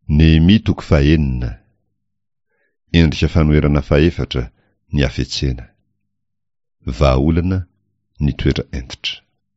Nehemia 9. Endrika fanoerana 4 ny afetsena. Vahaolana ny toetra entitra.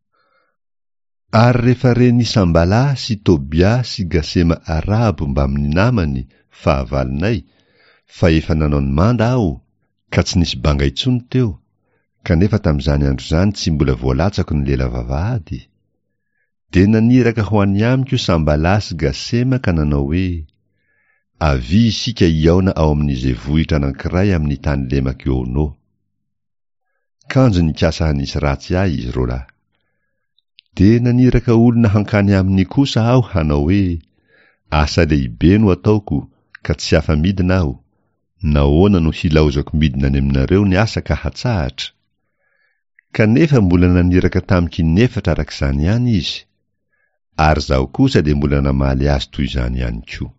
Ary rehefa reny Sambala sy Tobia sy Gasema Arabo mba amin'ny namany fahavalinay, fa efa nanao ny manda aho, ka tsy nisy banga intsony teo, kanefa tamin'izany andro zany tsy mbola voalatsako ny lela vavahady. De naniraka ho any amiko Sambala sy Gasema ka nanao hoe, avy isika iaona ao amin'izay vohitra anankiray amin'ny tany lemaka eo no. Kanjo nikasa hanisy ratsy ahy izy rola. De naniraka olona hankany amin'ny kosa aho hanao hoe, asa lehibe no ataoko ka tsy afa-midina aho. Nahoana no hilaozako midina any aminareo ny asa ka hatsahatra. Kanefa mbola naniraka tamiko inefatra arak'izany ihany izy. Ary zaho kosa de mbola namaly azy toy izany ihany koa.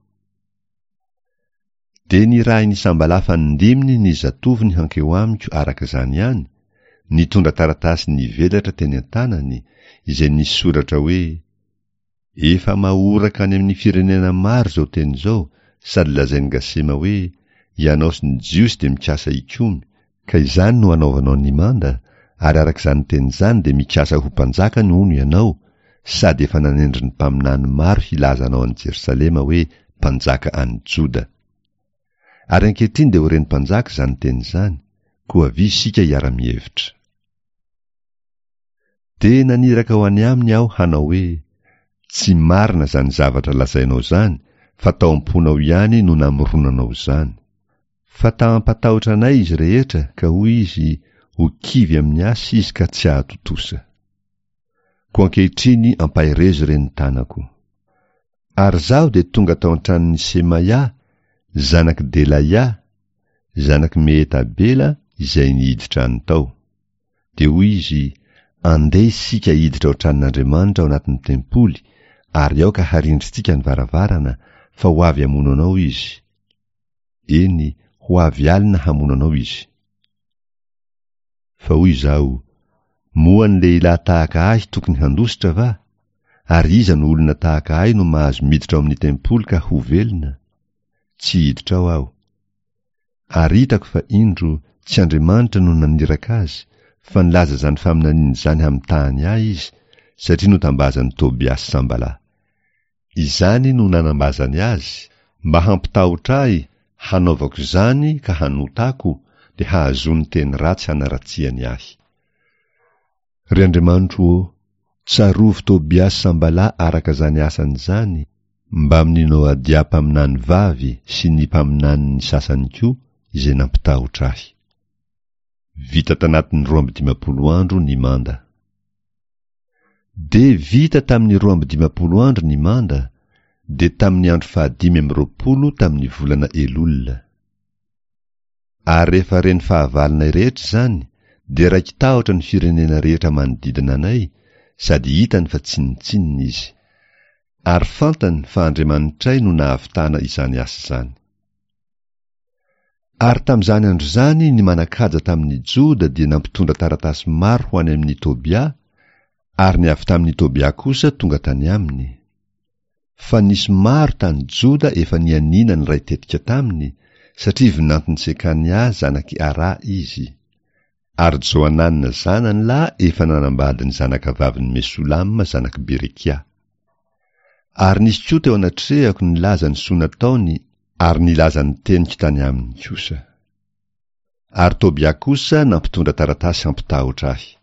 De nirahy ny Sambala fanindiminy ny zatoviny hankeo amiko arak'izany ihany, nitondra taratasy nivelatra teny an-tanany, izay nisy soratra hoe, efa mahoraka any amin'ny firenena maro zao teny zao, sady lazainy Gasema hoe, ianao sy ny jiosy de mikasa ikomy, ka izany no anaovanao ny manda, ary arak'izany teny zany de mikasa ho mpanjaka ny ono ianao, sady efa nanendry ny mpaminany maro hilazanao any Jerusalema hoe mpanjaka any Joda. Ary ankehitriny de ho reny mpanjaka zany teny zany, koa avy isika hiara-mihevitra. De naniraka ho any aminy aho hanao hoe, tsy marina zany zavatra lazainao zany, fa tao am-ponao ihany no namoronanao zany. Fa tampatahotra anay izy rehetra, ka hoy izy ho kivy amin'ny asa izy ka tsy ahatotosa. Ko ankehitriny ampahirezo reny tanako. Ary zaho de tonga tao an-tranon'ny Semaia, zanaky Delaia, zanaky Mehetabela, izay nihiditra any tao. De hoy izy, andeha isika hiditra ao an-tranon'Andriamanitra ao anatin'ny tempoly, ary ao ka harindritsika ny varavarana, fa ho avy hamono anao izy. Eny, ho avy alina hamono anao izy. Fa hoy zaho, moa ny lehilahy tahaka ahy tokony handositra va? Ary iza no olona tahaka ahy no mahazo miditra ao amin'ny tempoly ka ho velona? Tsy hiditra ao aho. Ary hitako fa indro tsy Andriamanitra no naniraka azy, fa nilaza zany faminaniany zany amin'ny tahany ahy izy, satria notambazany Tobia sy Sambala. Izany no nanambazany azy, mba hampitahotra ahy, hanaovako zany ka hanotako, de hahazony teny ratsy hanaratsiany ahy. Ry Andriamanitro, tsarovy Tobia sy Sambala araka zany asany zany, mba amin'inao adia mpaminany vavy sy ny mpaminany ny sasany koa, izay nampitahotra ahy. Vita tanatin'ny 12 andro ny manda. De vita tamin'ny 12 andro ny manda, de tamin'ny andro 15 tamin'ny volana Elolina. Ary rehefa reny fahavalinay rehetra zany, de raiky tahotra ny firenena rehetra manodidina anay, sady hitany fa tsinitsininy izy. Ary fantany fa Andriamanitray no nahavitana izany asa zany. Ary tamin'izany andro zany ny manakaja tamin'ny Joda dia nampitondra taratasy maro ho any amin'ny Tobia, ary ny avy tamin'ny Tobia kosa tonga tany aminy. Fa nisy maro tany Joda efa nianina ny ray tetika taminy, satria vinantony Sekania zanaky Ara izy. Ary Joanana zanany lahy efa nanambady ny zanaka vaviny Mesolama zanaky Berekia. Ary nisy koa teo anatrehako nilaza ny soa nataony, ary nilaza ny tenika tany aminy kosa. Ary Tobia kosa nampitondra taratasy hampitahotra ahy.